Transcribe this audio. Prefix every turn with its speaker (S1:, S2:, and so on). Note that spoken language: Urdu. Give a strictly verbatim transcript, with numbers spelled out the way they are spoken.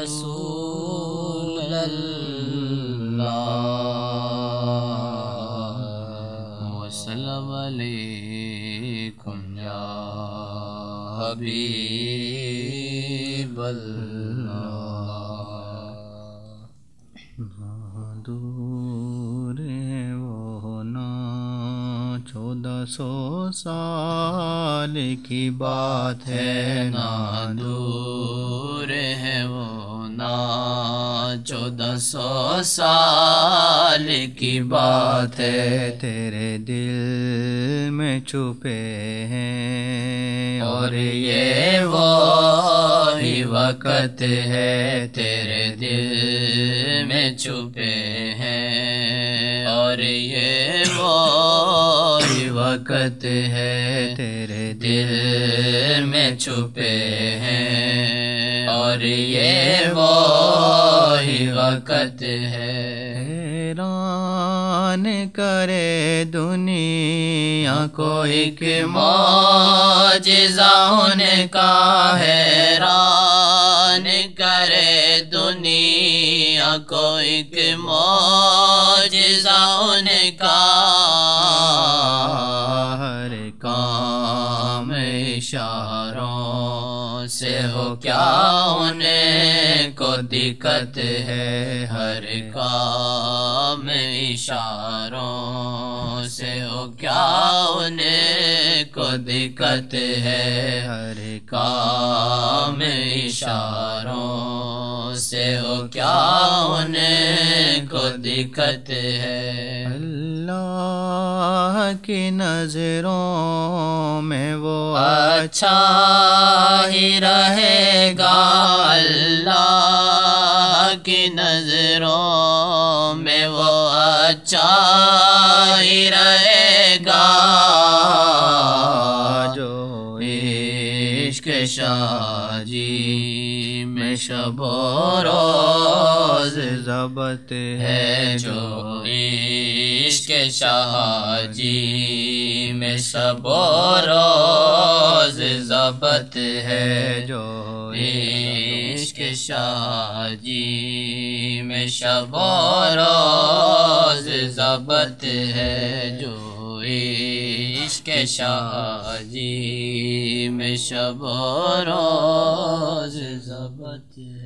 S1: رسول اللہ وسلم علیکم یا حبیب اللہ۔ نہ دور ہے وہ نہ چودہ سو سال کی بات ہے، نہ دور ہے وہ نہ چودہ سو سال کی بات ہے، تیرے دل میں چھپے ہیں اور یہ وہی وقت ہے، تیرے دل میں چھپے ہیں اور یہ وہی وقت ہے، تیرے دل میں چھپے ہیں اور یہ وہی وقت ہے۔ حیران کرے دنیا کو ایک معجزہ ہونے کا، حیران کرے دنیا کو ایک معجزہ ہونے کا، ہر کام اشاروں سے ہو کیا ہونے کو دقت ہے، ہر کام اشاروں سے ہو کیا ہونے کو دقت ہے، ہر کام اشاروں سے ہو کیا ہونے کو دقت ہے۔ اللہ کی نظروں میں وہ اچھا ہی رہے گا، اللہ کی نظروں میں وہ اچھا ہی رہے گا، جو عشق شاہ جی میں شب و روز ضبط ہے، جو عشق شاہ جی میں شب و روز ضبط ہے، جو عشق شاہ جی میں شب و روز ضبط ہے، جو عشق شاہ جی میں شب و روز ضبط ہے۔